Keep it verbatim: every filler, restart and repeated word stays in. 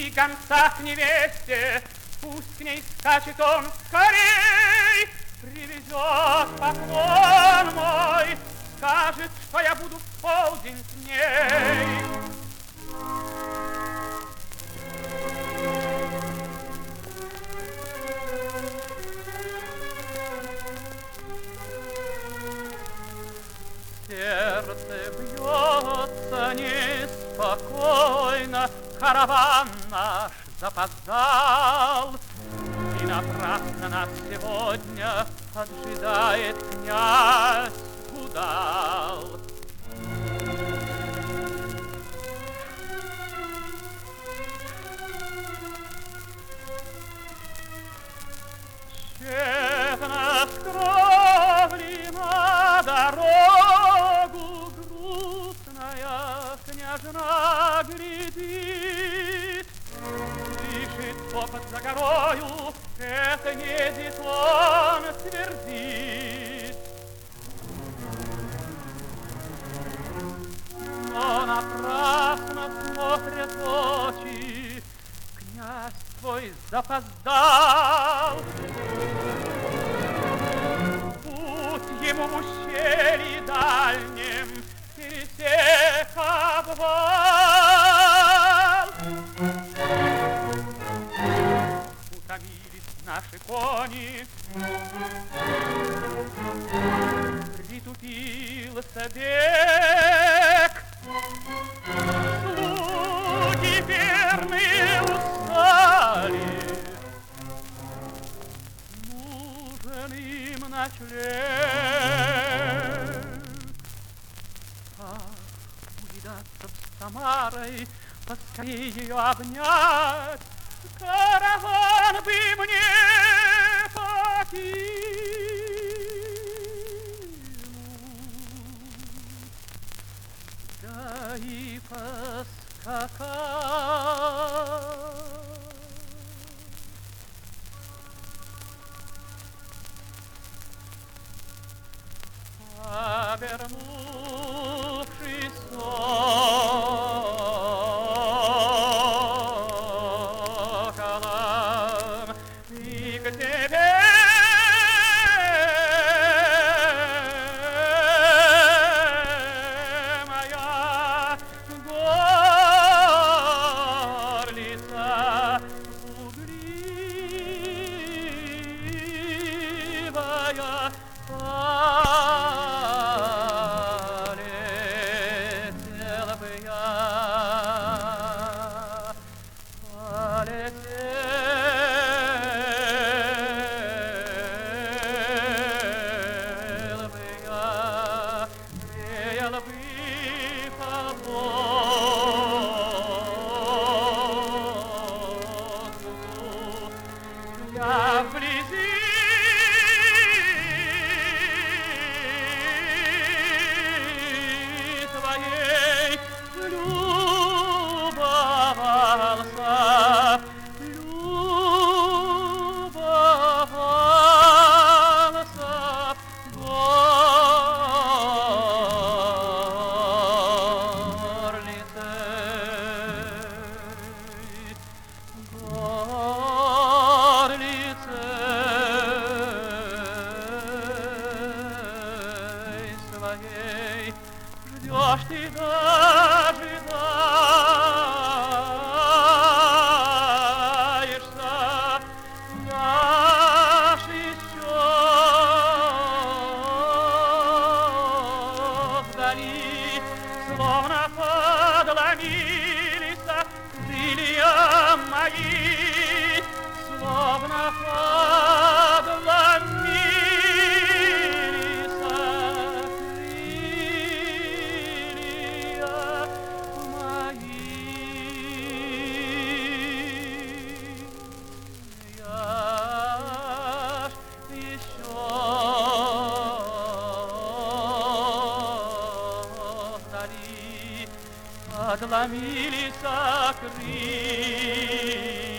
гонца к невесте, пусть к ней скачет он скорей, привезет поклон мой, скажет, что я буду в полдень с ней. Сердце бьется неспокойно, караван наш запоздал, и напрасно нас сегодня поджидает князь Гудал. Тщетно с кровли на дорогу грустная княжна глядит, дышит топот за горою, это едет он твердит. Но напрасно смотрят очи, князь твой запоздал. Путь ему в ущелье дальнем пересек обвал. Утомились наши кони, притупился бег, слуги верные устали, нужен им ночлег. Ах, увидаться с Тамарой, поскорее ее обнять, караван бы мне покинуть, да и поскакать. Обернувшись соколом, и к тебе моя горлица угливая полетела бы я, полетела бы я, веяла бы по воздуху, я вблизи любовался, любовался горлицей, горлицей своей. Ждешь ты, дожидаешься, наш еще вдали, словно подломились крылья мои, словно подломились подломились крылья.